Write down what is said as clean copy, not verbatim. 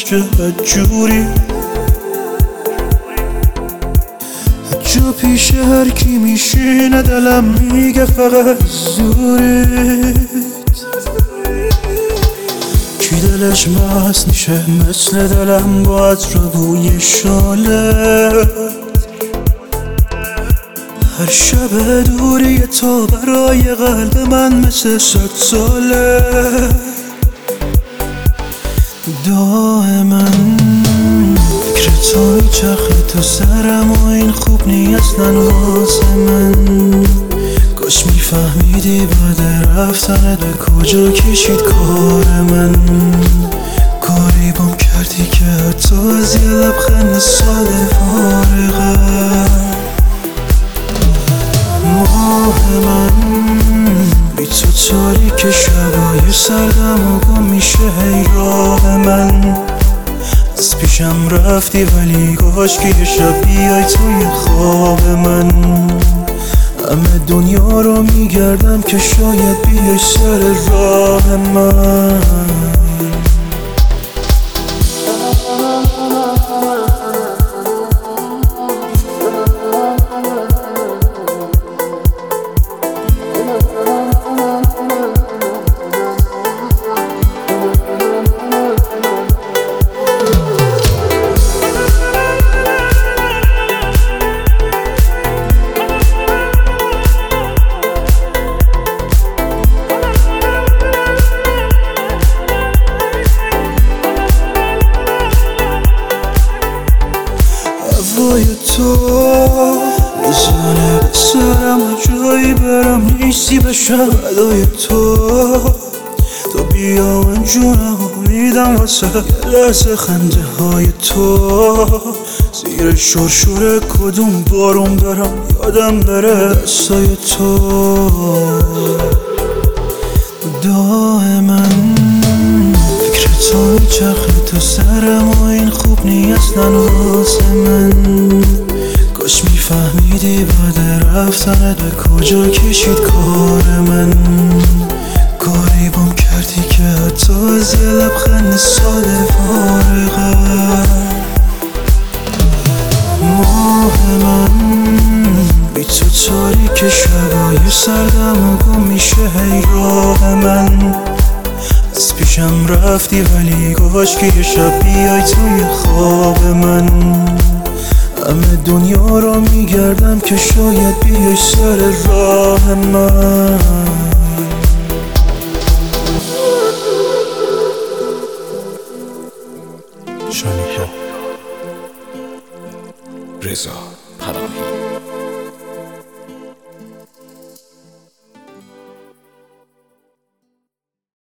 باشه بدجوری، جا پیش هر کی میشینه دلم میگه فقط زوریت. کی دلش مست میشه مثل دلم با عطر بوی شالت. هر شب دوری تو برای قلب من مثل 100 ساله. دائما فکر تو میچرخه تو سرم و این خوب نی اصلا واسه من. کاش میفهمیدی بعد رفتن به کجا کشید کار من. کاری بام کردی که حتی از یه لبخند ساده فارغم. ماه من بی تو تاریک شبای سردم و گم میشه هی راه من. از پیشم رفتی ولی کاش که یه شب بیای توی خواب من. همه دنیا رو میگردم که شاید بیای سر راه من. هوای تو میزنه به سرم و جایی برم نیستی بشم ادای تو. تو بیا من جونم میدم واسه یه لحظه خنده های تو. زیر شرشور کدوم بارون برم یادم بره دستای تو. دائما فکر تو میچرخه تو سرم و این خوب نی اصلا واسه من. کاش میفهمیدی بعد رفتنت به کجا کشید کار من. کاری بام کردی که حتی از یه لبخند ساده فارغم. ماه من بی تو تاریک شبای سردم و گم میشه هی راه من. از پیشم رفتی ولی کاش که یه شب بیای توی خواب من. همه دنیا رو میگردم که شاید بیای سر راه من. شانیکا رضا پناهی.